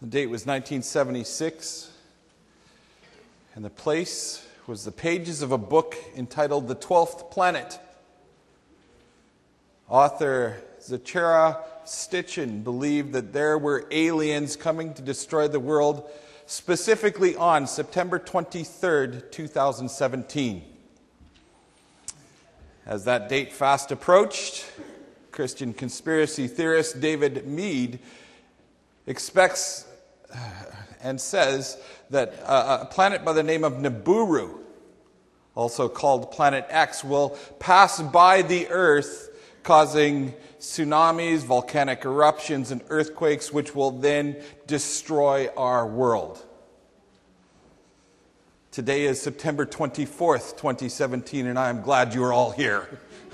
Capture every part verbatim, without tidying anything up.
The date was nineteen seventy-six, and the place was the pages of a book entitled The Twelfth Planet. Author Zecharia Sitchin believed that there were aliens coming to destroy the world, specifically on September twenty-third, two thousand seventeen. As that date fast approached, Christian conspiracy theorist David Meade expects and says that a planet by the name of Nibiru, also called Planet X, will pass by the Earth, causing tsunamis, volcanic eruptions, and earthquakes, which will then destroy our world. Today is September twenty-fourth, twenty seventeen, and I am glad you are all here.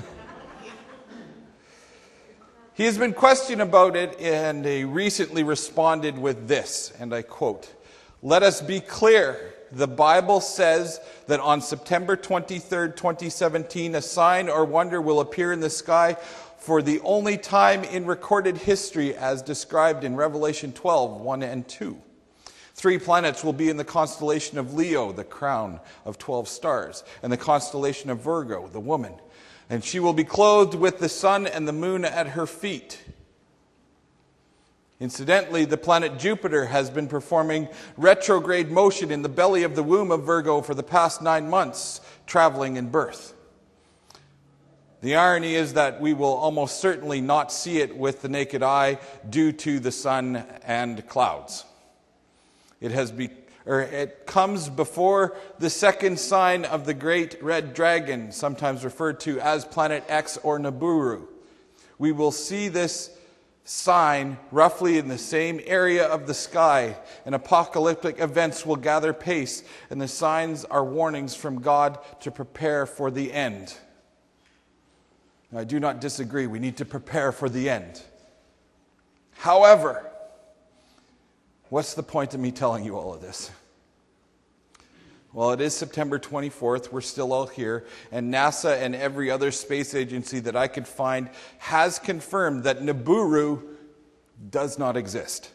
He has been questioned about it, and he recently responded with this, and I quote, "Let us be clear. The Bible says that on September twenty-third, twenty seventeen, a sign or wonder will appear in the sky for the only time in recorded history as described in Revelation twelve, one and two. Three planets will be in the constellation of Leo, the crown of twelve stars, and the constellation of Virgo, the woman. And she will be clothed with the sun and the moon at her feet." Incidentally, the planet Jupiter has been performing retrograde motion in the belly of the womb of Virgo for the past nine months, traveling in birth. The irony is that we will almost certainly not see it with the naked eye due to the sun and clouds. It has be, or it comes before the second sign of the great red dragon, sometimes referred to as Planet X or Nibiru. We will see this sign roughly in the same area of the sky, and apocalyptic events will gather pace, and the signs are warnings from God to prepare for the end. Now, I do not disagree. We need to prepare for the end. However, what's the point of me telling you all of this? Well, it is September twenty-fourth. We're still out here. And NASA and every other space agency that I could find has confirmed that Nibiru does not exist.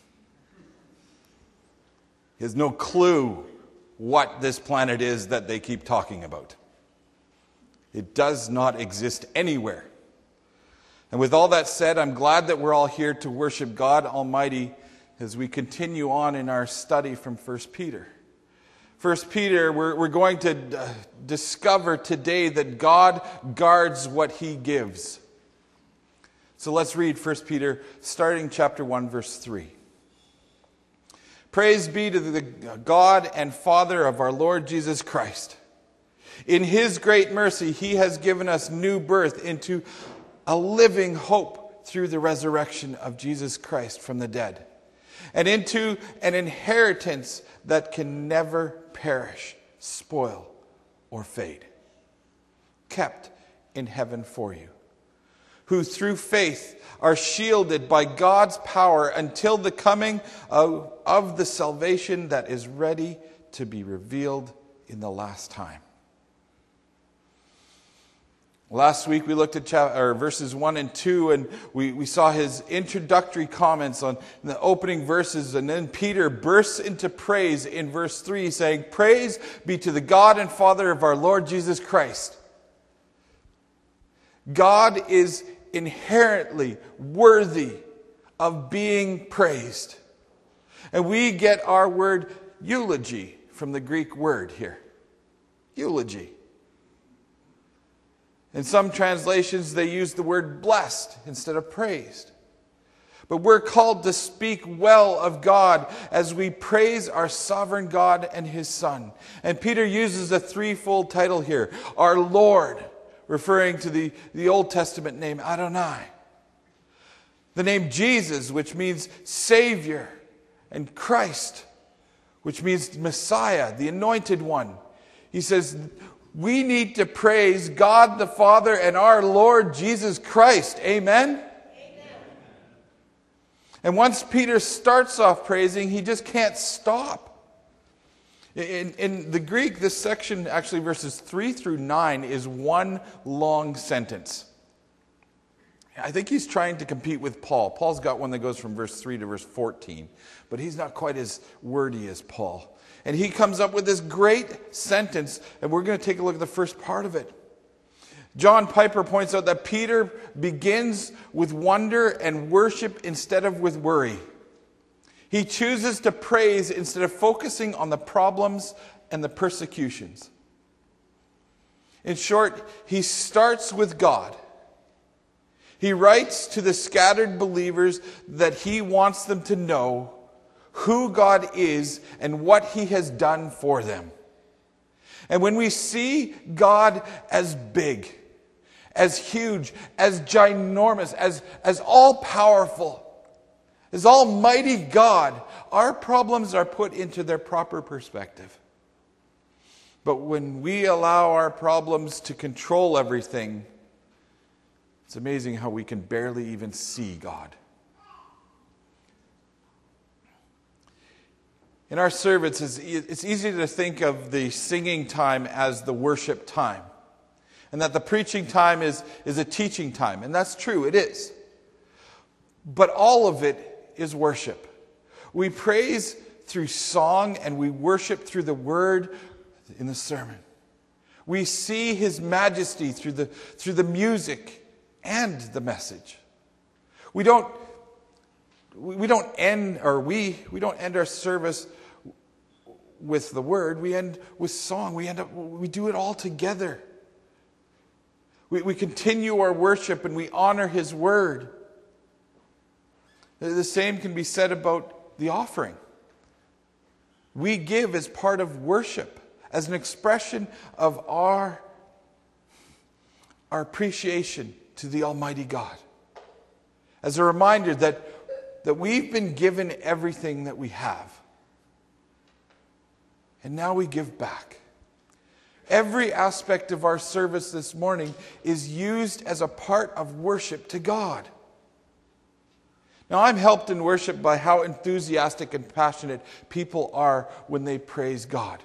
He has no clue what this planet is that they keep talking about. It does not exist anywhere. And with all that said, I'm glad that we're all here to worship God Almighty as we continue on in our study from First Peter. First Peter, we're, we're going to uh, discover today that God guards what he gives. So let's read First Peter, starting chapter one, verse three. "Praise be to the God and Father of our Lord Jesus Christ. In his great mercy, he has given us new birth into a living hope through the resurrection of Jesus Christ from the dead, and into an inheritance that can never perish, spoil, or fade, kept in heaven for you, who through faith are shielded by God's power until the coming of, of the salvation that is ready to be revealed in the last time." Last week we looked at chapter, or verses one and two, and we, we saw his introductory comments on the opening verses, and then Peter bursts into praise in verse three, saying, "Praise be to the God and Father of our Lord Jesus Christ." God is inherently worthy of being praised. And we get our word eulogy from the Greek word here. Eulogy. In some translations, they use the word blessed instead of praised. But we're called to speak well of God as we praise our sovereign God and his Son. And Peter uses a threefold title here. Our Lord, referring to the, the Old Testament name Adonai. The name Jesus, which means Savior. And Christ, which means Messiah, the Anointed One. He says, we need to praise God the Father and our Lord Jesus Christ. Amen? Amen. And once Peter starts off praising, he just can't stop. In, in the Greek, this section, actually verses three through nine, is one long sentence. I think he's trying to compete with Paul. Paul's got one that goes from verse three to verse fourteen, but he's not quite as wordy as Paul. And he comes up with this great sentence, and we're going to take a look at the first part of it. John Piper points out that Peter begins with wonder and worship instead of with worry. He chooses to praise instead of focusing on the problems and the persecutions. In short, he starts with God. He writes to the scattered believers that he wants them to know who God is and what he has done for them. And when we see God as big, as huge, as ginormous, as, as all-powerful, as almighty God, our problems are put into their proper perspective. But when we allow our problems to control everything, it's amazing how we can barely even see God. In our service, it's easy to think of the singing time as the worship time. And that the preaching time is, is a teaching time. And that's true, it is. But all of it is worship. We praise through song and we worship through the word in the sermon. We see his majesty through the, through the music and the message. We don't we don't end or we we don't end our service with the word. We end with song. We end up we do it all together. We we continue our worship and we honor his word. The same can be said about the offering. We give as part of worship, as an expression of our, our appreciation to the Almighty God. As a reminder that, that we've been given everything that we have. And now we give back. Every aspect of our service this morning is used as a part of worship to God. Now, I'm helped in worship by how enthusiastic and passionate people are when they praise God.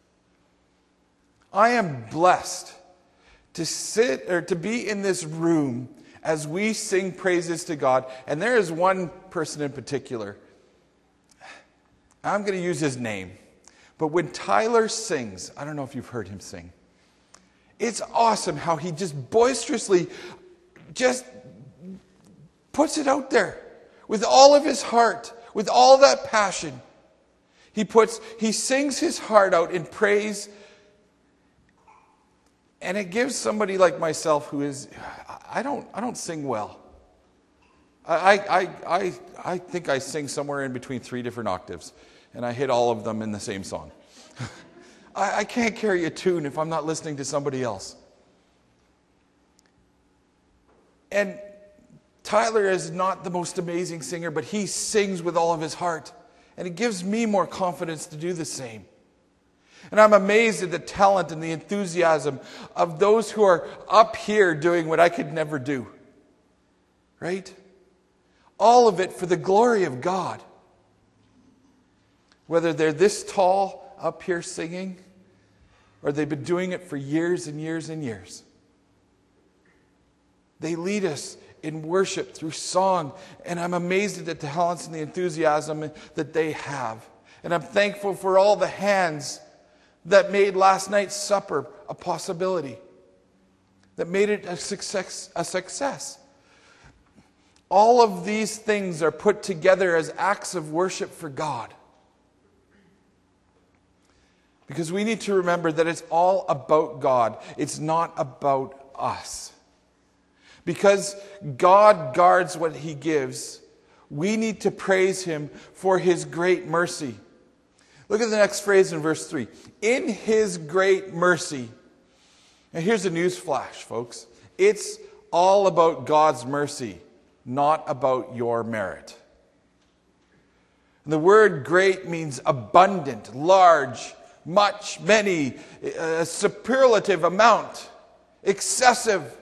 I am blessed to sit or to be in this room as we sing praises to God. And there is one person in particular. I'm going to use his name. But when Tyler sings, I don't know if you've heard him sing. It's awesome how he just boisterously just puts it out there with all of his heart, with all that passion. He puts, he sings his heart out in praise. And it gives somebody like myself who is, I don't, I don't sing well. I, I, I, I think I sing somewhere in between three different octaves, and I hit all of them in the same song. I, I can't carry a tune if I'm not listening to somebody else. And Tyler is not the most amazing singer, but he sings with all of his heart, and it gives me more confidence to do the same. And I'm amazed at the talent and the enthusiasm of those who are up here doing what I could never do. Right? All of it for the glory of God. Whether they're this tall up here singing, or they've been doing it for years and years and years. They lead us in worship through song, and I'm amazed at the talents and the enthusiasm that they have. And I'm thankful for all the hands that made last night's supper a possibility, that made it a success, a success. All of these things are put together as acts of worship for God. Because we need to remember that it's all about God. It's not about us. Because God guards what he gives, we need to praise him for his great mercy. Look at the next phrase in verse three. In his great mercy. Now here's a news flash, folks. It's all about God's mercy, not about your merit. And the word great means abundant, large, much, many, a superlative amount, excessive.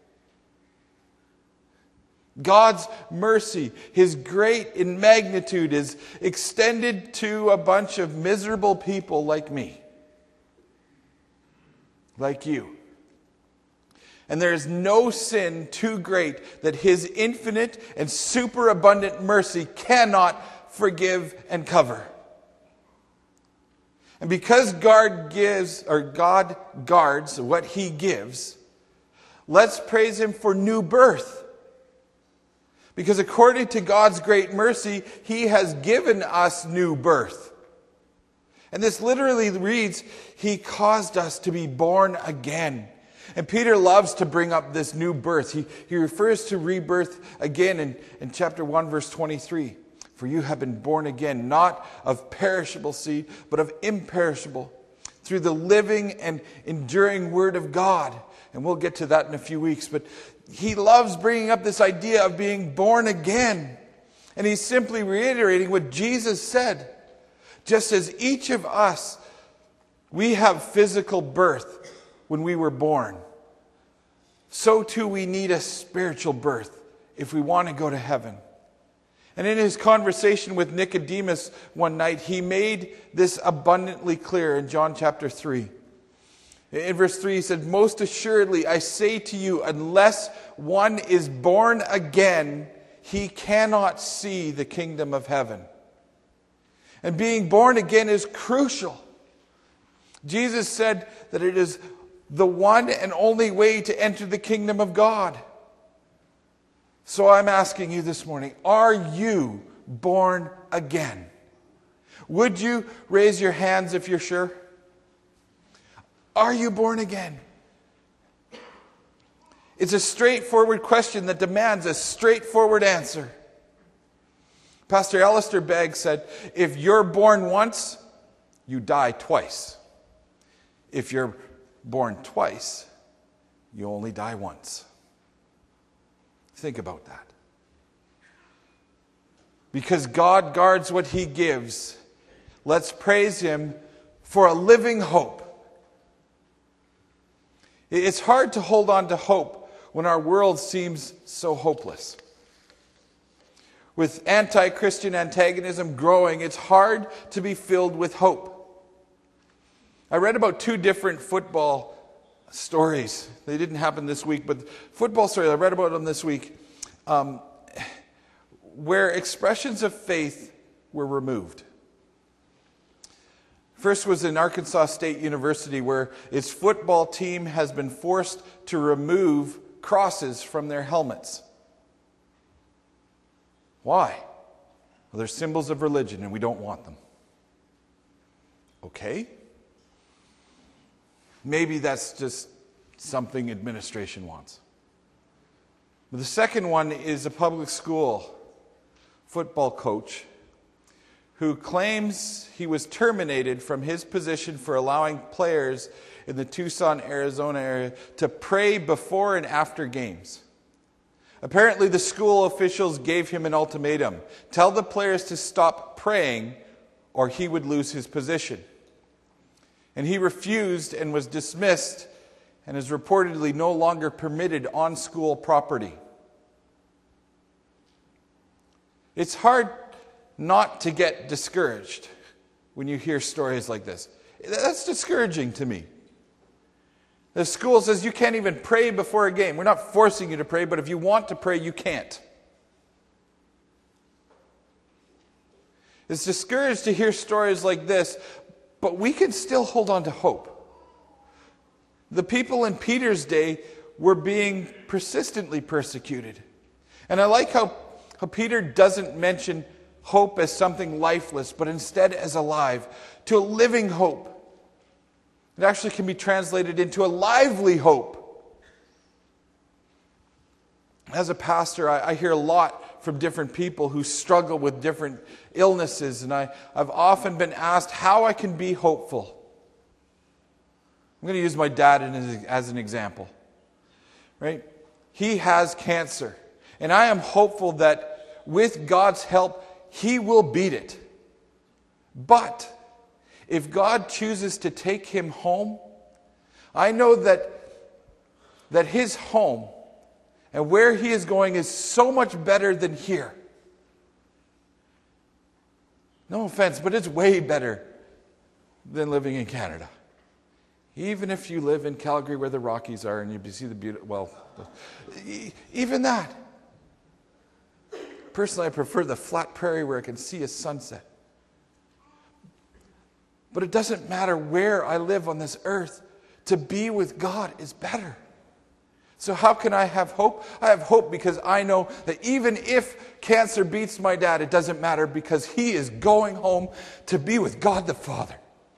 God's mercy, his great in magnitude, is extended to a bunch of miserable people like me, like you. And there is no sin too great that his infinite and superabundant mercy cannot forgive and cover. And because God gives, or God guards what he gives, let's praise him for new birth. Because according to God's great mercy, he has given us new birth. And this literally reads, he caused us to be born again. And Peter loves to bring up this new birth. He, he refers to rebirth again in, in chapter one, verse twenty-three. For you have been born again, not of perishable seed, but of imperishable, through the living and enduring word of God. And we'll get to that in a few weeks. But he loves bringing up this idea of being born again. And he's simply reiterating what Jesus said. Just as each of us, we have physical birth when we were born, so too we need a spiritual birth if we want to go to heaven. And in his conversation with Nicodemus one night, he made this abundantly clear in John chapter three. In verse three, he said, most assuredly, I say to you, unless one is born again, he cannot see the kingdom of heaven. And being born again is crucial. Jesus said that it is the one and only way to enter the kingdom of God. So I'm asking you this morning, are you born again? Would you raise your hands if you're sure? Are you born again? It's a straightforward question that demands a straightforward answer. Pastor Alistair Begg said, if you're born once, you die twice. If you're born twice, you only die once. Think about that. Because God guards what he gives, let's praise him for a living hope. It's hard to hold on to hope when our world seems so hopeless. With anti-Christian antagonism growing, it's hard to be filled with hope. I read about two different football stories. They didn't happen this week, but football stories, I read about them this week, um, where expressions of faith were removed. First was in Arkansas State University, where its football team has been forced to remove crosses from their helmets. Why? Well, they're symbols of religion and we don't want them. Okay. Maybe that's just something administration wants. But the second one is a public school football coach who claims he was terminated from his position for allowing players in the Tucson, Arizona area to pray before and after games. Apparently, the school officials gave him an ultimatum. Tell the players to stop praying or he would lose his position. And he refused and was dismissed and is reportedly no longer permitted on school property. It's hard not to get discouraged when you hear stories like this. That's discouraging to me. The school says you can't even pray before a game. We're not forcing you to pray, but if you want to pray, you can't. It's discouraged to hear stories like this, but we can still hold on to hope. The people in Peter's day were being persistently persecuted. And I like how, how Peter doesn't mention hope as something lifeless, but instead as alive, to a living hope. It actually can be translated into a lively hope. As a pastor, I, I hear a lot from different people who struggle with different illnesses, and I, I've often been asked how I can be hopeful. I'm going to use my dad as an example. Right? He has cancer, and I am hopeful that with God's help, he will beat it. But if God chooses to take him home, I know that, that his home and where he is going is so much better than here. No offense, but it's way better than living in Canada. Even if you live in Calgary where the Rockies are and you see the beauty, well, even that. Personally, I prefer the flat prairie where I can see a sunset. But it doesn't matter where I live on this earth. To be with God is better. So how can I have hope? I have hope because I know that even if cancer beats my dad, it doesn't matter because he is going home to be with God the Father.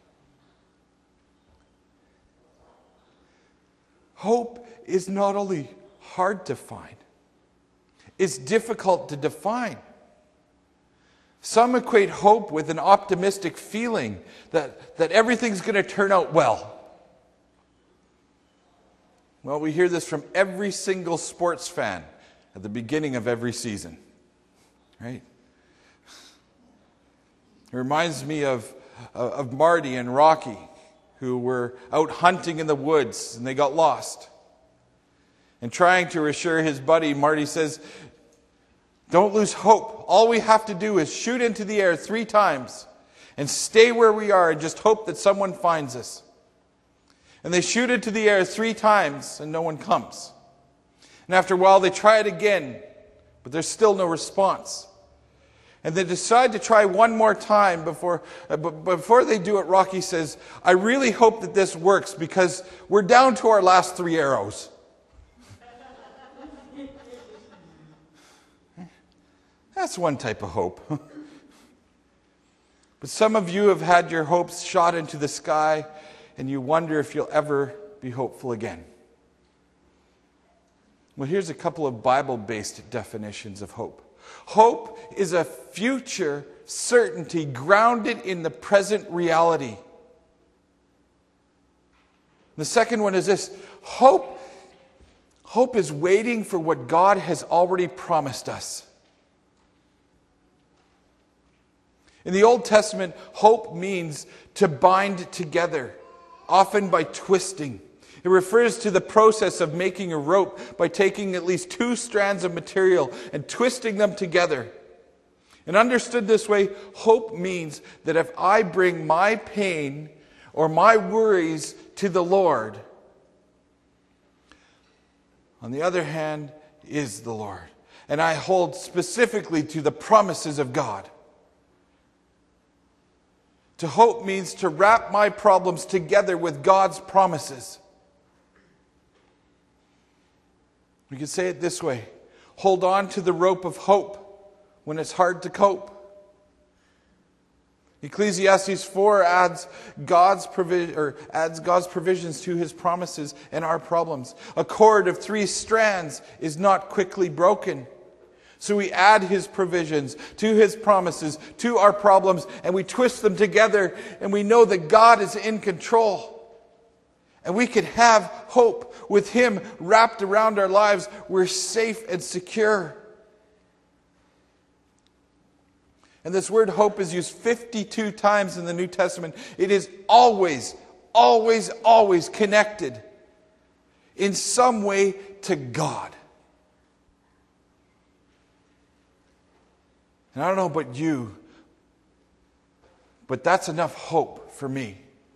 Hope is not only hard to find, it's difficult to define. Some equate hope with an optimistic feeling that, that everything's going to turn out well. Well, we hear this from every single sports fan at the beginning of every season, right? It reminds me of, of Marty and Rocky, who were out hunting in the woods and they got lost. And trying to reassure his buddy, Marty says, "Don't lose hope. All we have to do is shoot into the air three times and stay where we are and just hope that someone finds us." And they shoot into the air three times and no one comes. And after a while they try it again, but there's still no response. And they decide to try one more time before, uh, but before they do it, Rocky says, "I really hope that this works because we're down to our last three arrows." That's one type of hope. But some of you have had your hopes shot into the sky and you wonder if you'll ever be hopeful again. Well, here's a couple of Bible-based definitions of hope. Hope is a future certainty grounded in the present reality. The second one is this: hope, hope is waiting for what God has already promised us. In the Old Testament, hope means to bind together, often by twisting. It refers to the process of making a rope by taking at least two strands of material and twisting them together. And understood this way, hope means that if I bring my pain or my worries to the Lord, on the other hand is the Lord. And I hold specifically to the promises of God. To hope means to wrap my problems together with God's promises. We can say it this way: hold on to the rope of hope when it's hard to cope. Ecclesiastes four adds God's provision, or adds God's provisions to his promises and our problems. A cord of three strands is not quickly broken. So we add his provisions to his promises, to our problems, and we twist them together, and we know that God is in control. And we can have hope with him wrapped around our lives. We're safe and secure. And this word hope is used fifty-two times in the New Testament. It is always, always, always connected in some way to God. And I don't know about you, but that's enough hope for me.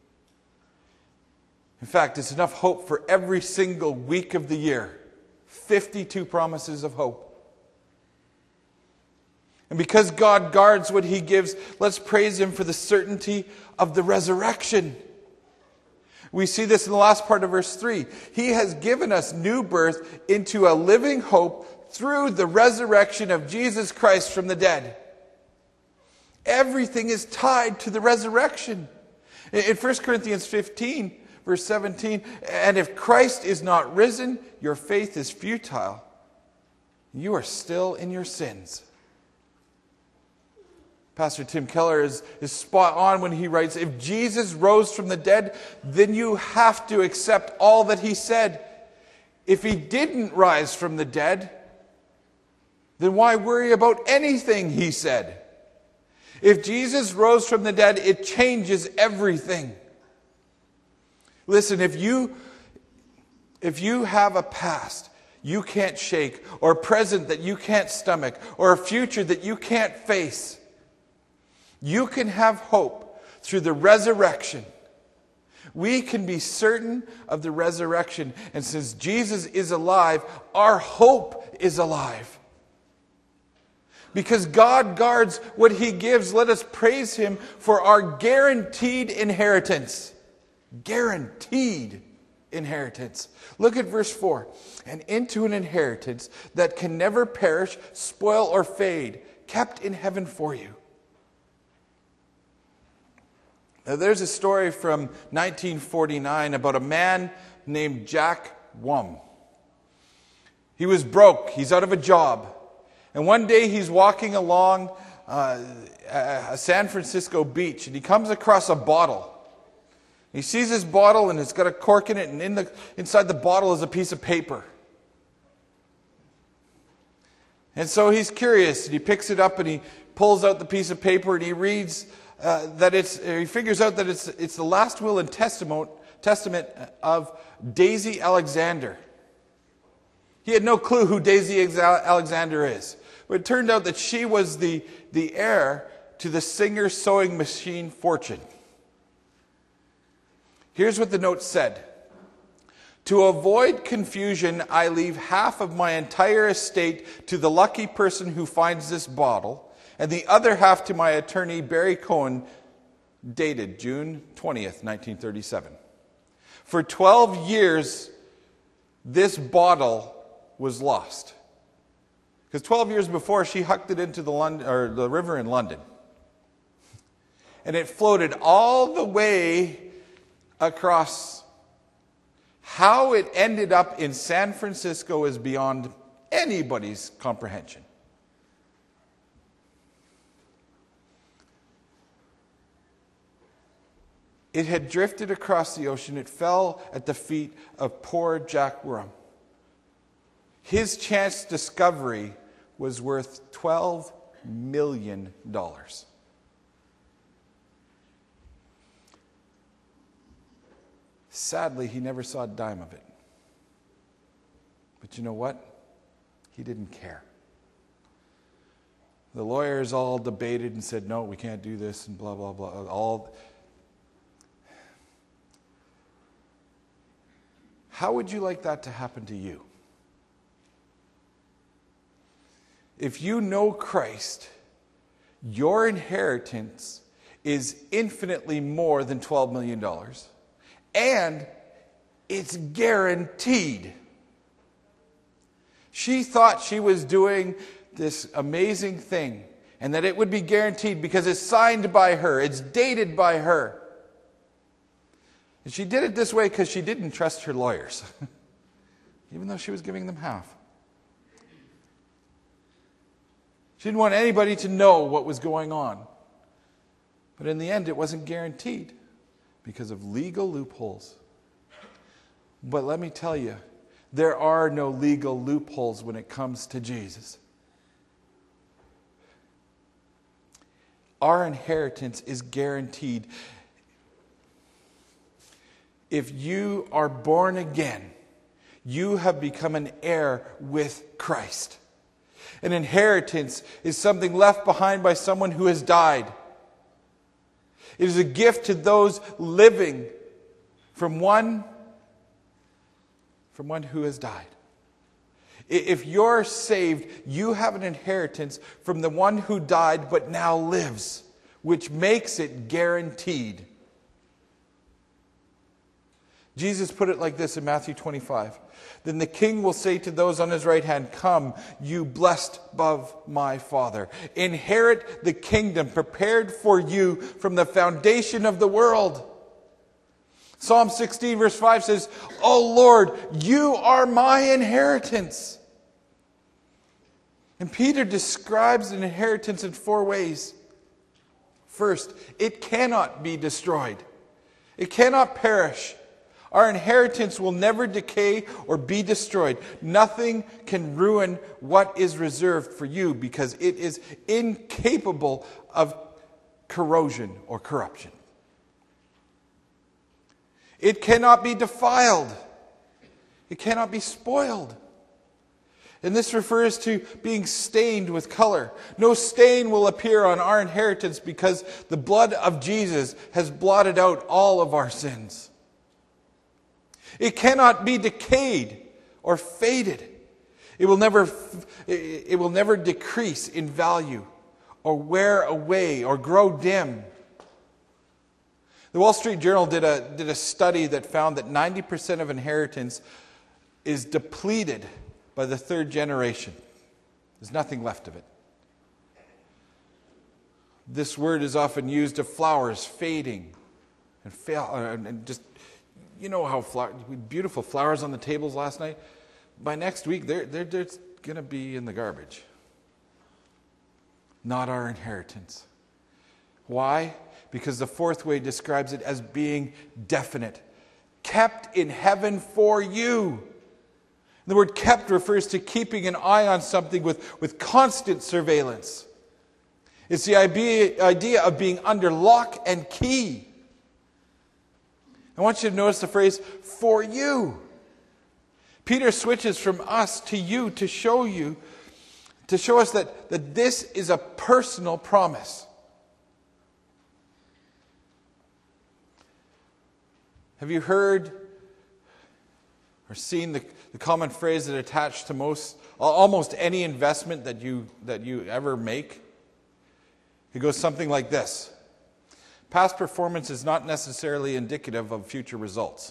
In fact, it's enough hope for every single week of the year. fifty-two promises of hope. And because God guards what he gives, let's praise him for the certainty of the resurrection. We see this in the last part of verse three. He has given us new birth into a living hope through the resurrection of Jesus Christ from the dead. Everything is tied to the resurrection. In First Corinthians fifteen, verse seventeen, and if Christ is not risen, your faith is futile. You are still in your sins. Pastor Tim Keller is, is spot on when he writes, if Jesus rose from the dead, then you have to accept all that he said. If he didn't rise from the dead, then why worry about anything he said? If Jesus rose from the dead, it changes everything. Listen, if you, if you have a past you can't shake, or a present that you can't stomach, or a future that you can't face, you can have hope through the resurrection. We can be certain of the resurrection. And since Jesus is alive, our hope is alive. Because God guards what He gives, let us praise Him for our guaranteed inheritance. Guaranteed inheritance. Look at verse four. And into an inheritance that can never perish, spoil, or fade, kept in heaven for you. Now, there's a story from nineteen forty-nine about a man named Jack Wum. He was broke. He's out of a job. And one day he's walking along uh, a San Francisco beach, and he comes across a bottle. He sees this bottle, and it's got a cork in it, and in the, inside the bottle is a piece of paper. And so he's curious, and he picks it up, and he pulls out the piece of paper, and he reads uh, that it's, he figures out that it's, it's the last will and testament, testament of Daisy Alexander. He had no clue who Daisy Alexander is. But it turned out that she was the, the heir to the Singer sewing machine fortune. Here's what the note said. To avoid confusion, I leave half of my entire estate to the lucky person who finds this bottle, and the other half to my attorney, Barry Cohen, dated June twentieth, nineteen thirty-seven. For twelve years, this bottle was lost. Because twelve years before, she hucked it into the, London, or the river in London. And it floated all the way across. How it ended up in San Francisco is beyond anybody's comprehension. It had drifted across the ocean. It fell at the feet of poor Jack Wum. His chance discovery was worth twelve million dollars. Sadly, he never saw a dime of it. But you know what? He didn't care. The lawyers all debated and said, no, we can't do this, and blah, blah, blah. All. How would you like that to happen to you? If you know Christ, your inheritance is infinitely more than twelve million dollars. And it's guaranteed. She thought she was doing this amazing thing and that it would be guaranteed because it's signed by her, it's dated by her. And she did it this way because she didn't trust her lawyers, even though she was giving them half. She didn't want anybody to know what was going on. But in the end, it wasn't guaranteed because of legal loopholes. But let me tell you, there are no legal loopholes when it comes to Jesus. Our inheritance is guaranteed. If you are born again, you have become an heir with Christ. An inheritance is something left behind by someone who has died. It is a gift to those living from one, from one who has died. If you're saved, you have an inheritance from the one who died but now lives, which makes it guaranteed. Jesus put it like this in Matthew twenty-five. Then the king will say to those on his right hand, come, you blessed of my Father. Inherit the kingdom prepared for you from the foundation of the world. Psalm sixteen verse five says, O Lord, you are my inheritance. And Peter describes an inheritance in four ways. First, it cannot be destroyed. It cannot perish. Our inheritance will never decay or be destroyed. Nothing can ruin what is reserved for you because it is incapable of corrosion or corruption. It cannot be defiled. It cannot be spoiled. And this refers to being stained with color. No stain will appear on our inheritance because the blood of Jesus has blotted out all of our sins. It cannot be decayed or faded. It will never, it will never decrease in value or wear away or grow dim. The Wall Street Journal did a, did a study that found that ninety percent of inheritance is depleted by the third generation. There's nothing left of it. This word is often used of flowers fading and fail, and just, you know how flower, beautiful flowers on the tables last night. By next week, they're, they're, they're going to be in the garbage. Not our inheritance. Why? Because the fourth way describes it as being definite. Kept in heaven for you. The word kept refers to keeping an eye on something with, with constant surveillance. It's the idea, idea of being under lock and key. I want you to notice the phrase, for you. Peter switches from us to you to show you, to show us that, that this is a personal promise. Have you heard or seen the, the common phrase that attached to most, almost any investment that you, that you ever make? It goes something like this. Past performance is not necessarily indicative of future results.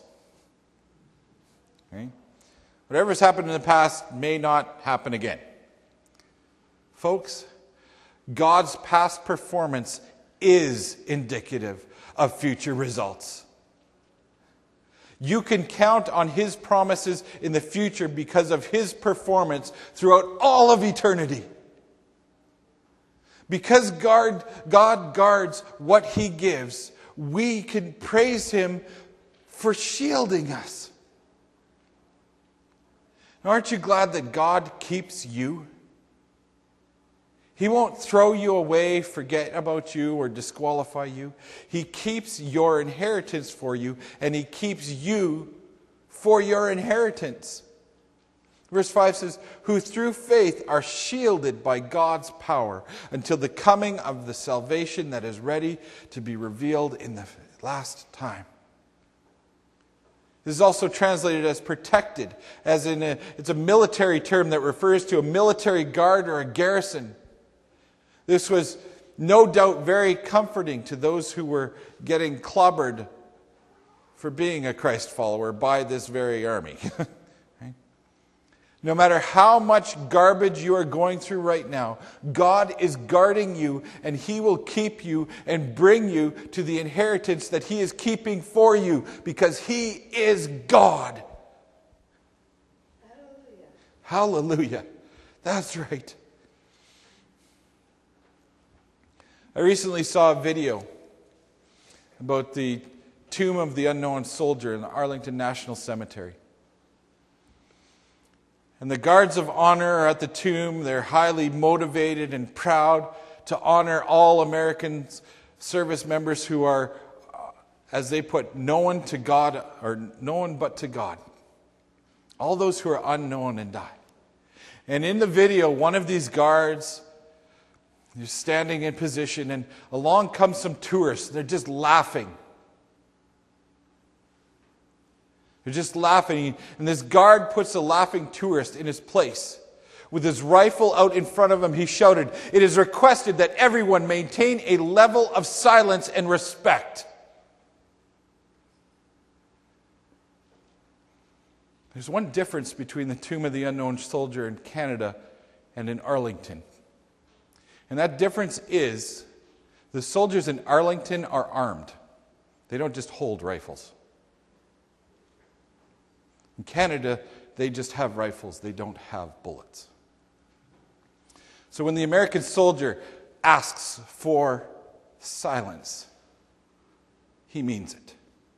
Okay? Whatever's happened in the past may not happen again. Folks, God's past performance is indicative of future results. You can count on His promises in the future because of His performance throughout all of eternity. Because God, God guards what He gives, we can praise Him for shielding us. Now, aren't you glad that God keeps you? He won't throw you away, forget about you, or disqualify you. He keeps your inheritance for you, and He keeps you for your inheritance. Verse five says, who through faith are shielded by God's power until the coming of the salvation that is ready to be revealed in the last time. This is also translated as protected, as in a, it's a military term that refers to a military guard or a garrison. This was no doubt very comforting to those who were getting clobbered for being a Christ follower by this very army. No matter how much garbage you are going through right now, God is guarding you, and He will keep you and bring you to the inheritance that He is keeping for you, because He is God. Hallelujah. Hallelujah. That's right. I recently saw a video about the tomb of the unknown soldier in the Arlington National Cemetery. And the guards of honor are at the tomb. They're highly motivated and proud to honor all American service members who are, as they put, known to God, or known but to God. All those who are unknown and die. And in the video, one of these guards is standing in position, and along comes some tourists. They're just laughing. They're just laughing, and this guard puts a laughing tourist in his place. With his rifle out in front of him, he shouted, "It is requested that everyone maintain a level of silence and respect." There's one difference between the Tomb of the Unknown Soldier in Canada and in Arlington. And that difference is the soldiers in Arlington are armed. They don't just hold rifles. In Canada, they just have rifles. They don't have bullets. So when the American soldier asks for silence, he means it.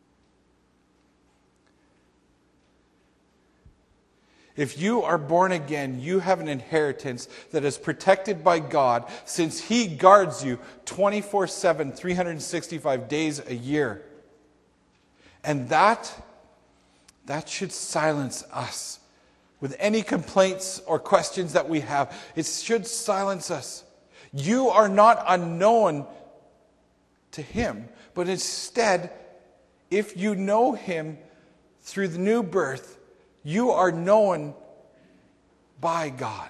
If you are born again, you have an inheritance that is protected by God, since He guards you twenty-four seven, three hundred sixty-five days a year. And that, that should silence us. With any complaints or questions that we have, it should silence us. You are not unknown to Him, but instead, if you know Him through the new birth, you are known by God.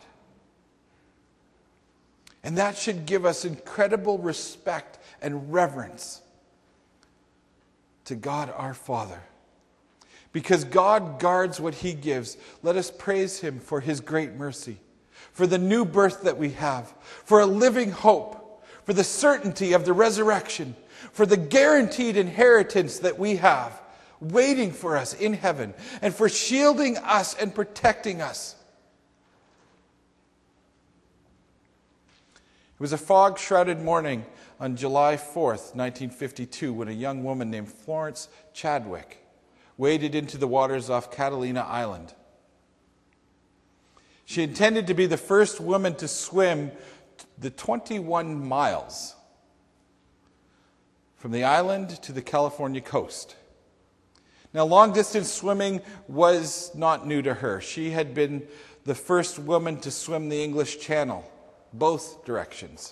And that should give us incredible respect and reverence to God our Father. Because God guards what He gives, let us praise Him for His great mercy, for the new birth that we have, for a living hope, for the certainty of the resurrection, for the guaranteed inheritance that we have waiting for us in heaven, and for shielding us and protecting us. It was a fog-shrouded morning on July fourth, nineteen fifty-two, when a young woman named Florence Chadwick waded into the waters off Catalina Island. She intended to be the first woman to swim the twenty-one miles from the island to the California coast. Now, long-distance swimming was not new to her. She had been the first woman to swim the English Channel, both directions.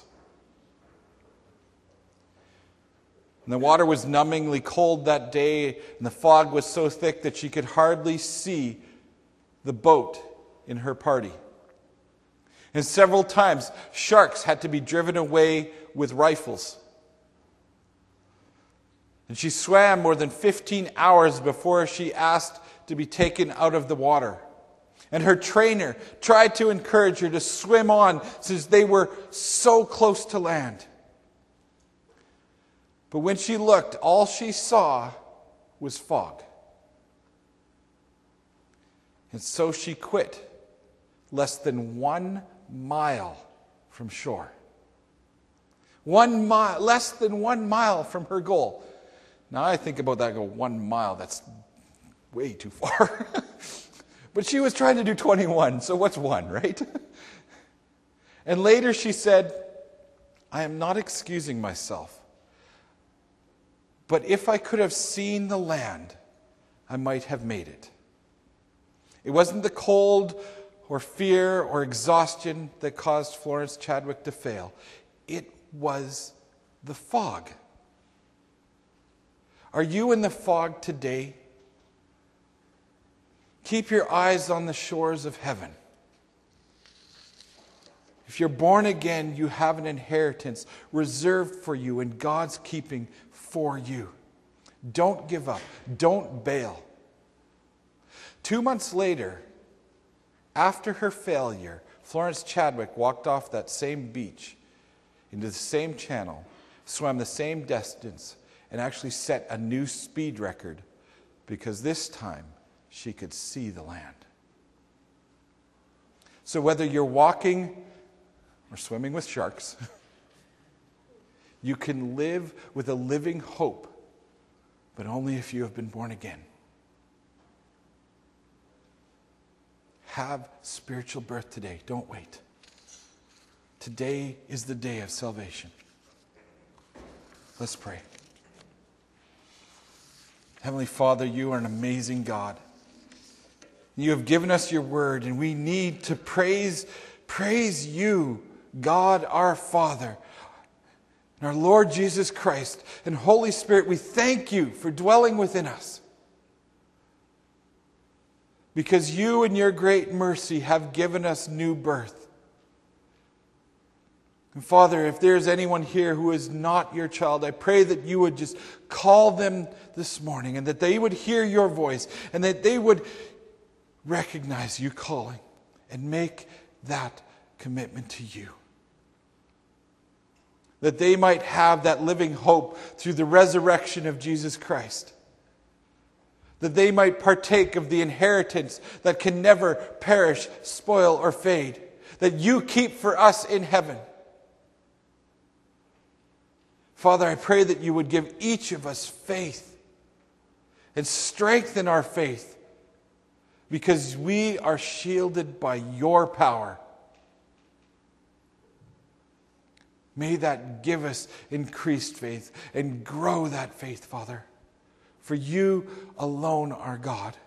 And the water was numbingly cold that day, and the fog was so thick that she could hardly see the boat in her party. And several times, sharks had to be driven away with rifles. And she swam more than fifteen hours before she asked to be taken out of the water. And her trainer tried to encourage her to swim on since they were so close to land. But when she looked, all she saw was fog. And so she quit less than one mile from shore. One mile, less than one mile from her goal. Now I think about that, I go, one mile, that's way too far. But she was trying to do twenty-one, so what's one, right? And later she said, I am not excusing myself, but if I could have seen the land, I might have made it. It wasn't the cold or fear or exhaustion that caused Florence Chadwick to fail. It was the fog. Are you in the fog today? Keep your eyes on the shores of heaven. If you're born again, you have an inheritance reserved for you in God's keeping for you. Don't give up. Don't bail. Two months later, after her failure, Florence Chadwick walked off that same beach into the same channel, swam the same distance, and actually set a new speed record because this time she could see the land. So whether you're walking or swimming with sharks, you can live with a living hope, but only if you have been born again. Have spiritual birth today. Don't wait. Today is the day of salvation. Let's pray. Heavenly Father, you are an amazing God. You have given us your word, and we need to praise, praise you, God our Father, and our Lord Jesus Christ, and Holy Spirit. We thank you for dwelling within us, because you in your great mercy have given us new birth. And Father, if there's anyone here who is not your child, I pray that you would just call them this morning, and that they would hear your voice, and that they would recognize you calling and make that commitment to you. That they might have that living hope through the resurrection of Jesus Christ. That they might partake of the inheritance that can never perish, spoil, or fade. That you keep for us in heaven. Father, I pray that you would give each of us faith and strengthen our faith, because we are shielded by your power. May that give us increased faith and grow that faith, Father. For you alone are God.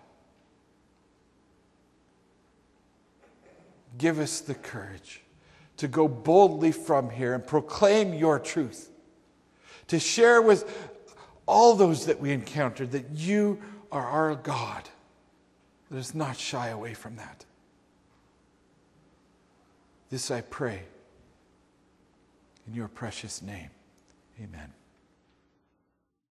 Give us the courage to go boldly from here and proclaim your truth. To share with all those that we encounter that you are our God. Let us not shy away from that. This I pray in your precious name. Amen.